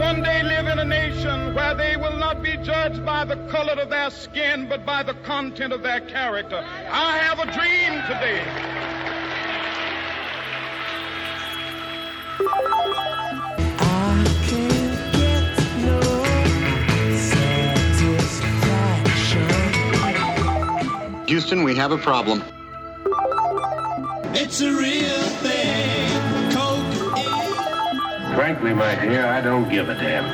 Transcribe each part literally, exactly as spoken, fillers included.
one day live in a nation where they will not be judged by the color of their skin, but by the content of their character. I have a dream today. I can't get no satisfaction. Houston, we have a problem. It's a real thing. Cocaine. Frankly, my dear, I don't give a damn.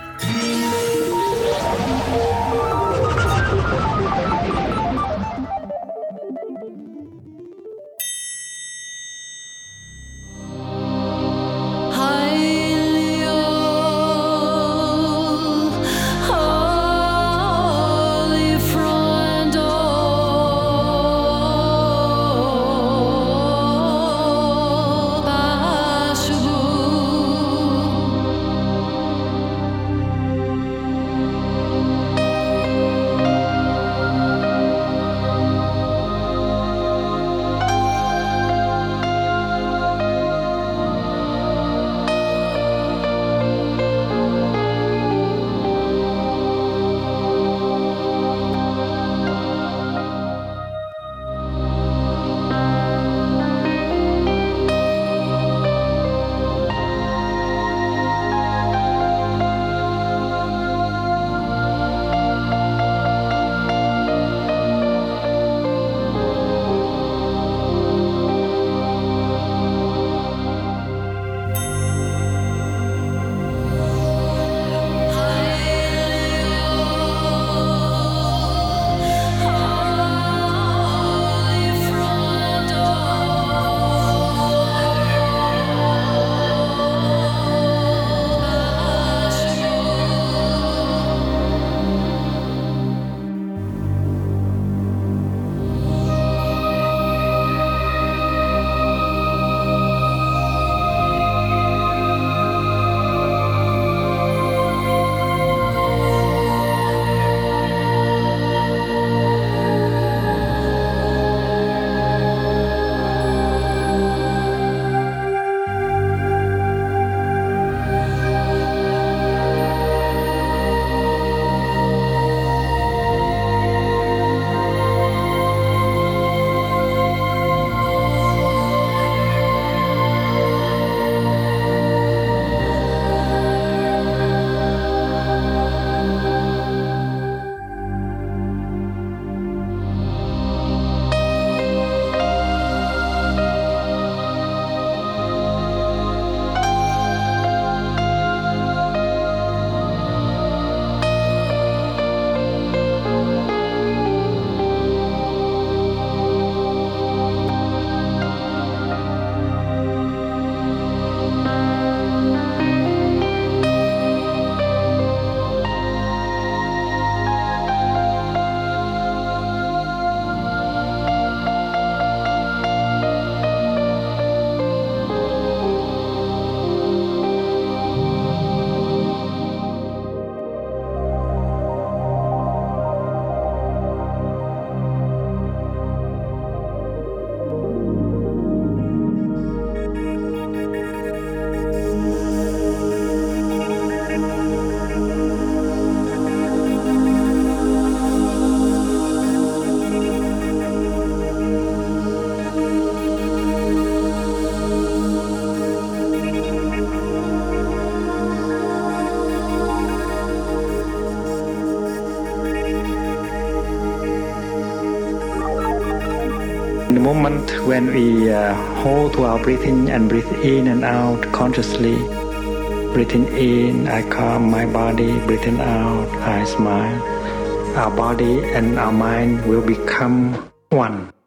In the moment when we uh, hold to our breathing and breathe in and out consciously, breathing in, I calm my body, breathing out, I smile. Our body and our mind will become one.